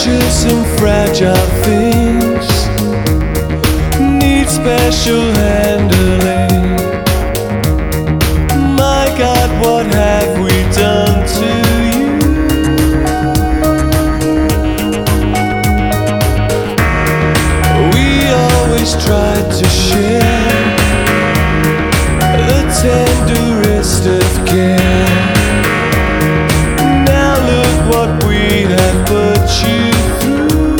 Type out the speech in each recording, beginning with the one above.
Precious and fragile things need special handling. My God, what have we done to you? We always tried to share the tenderest of care. Now look what we have put you through.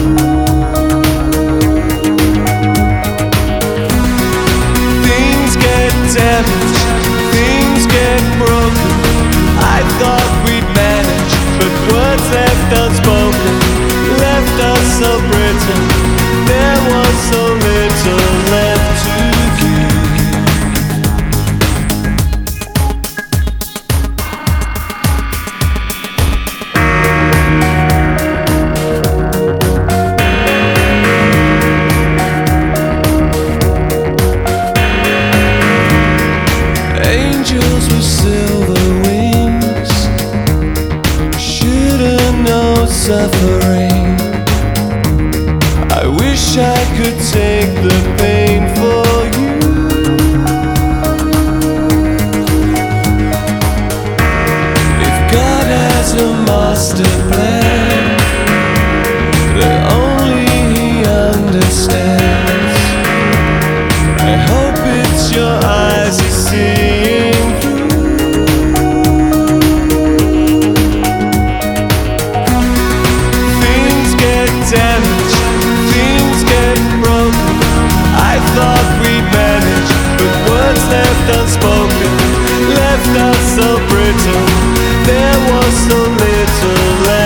Things get damaged, things get broken. I thought we'd manage, but words left unspoken left us so brittle. There was so little left to give. Angels with silver wings shouldn't know suffering. I wish I could take the pain for you. If God has a master plan that only He understands, I hope it's your eyes He's seeing through. Things get damaged, things get broken. I thought we'd manage, but words left unspoken left us so brittle. There was so little left.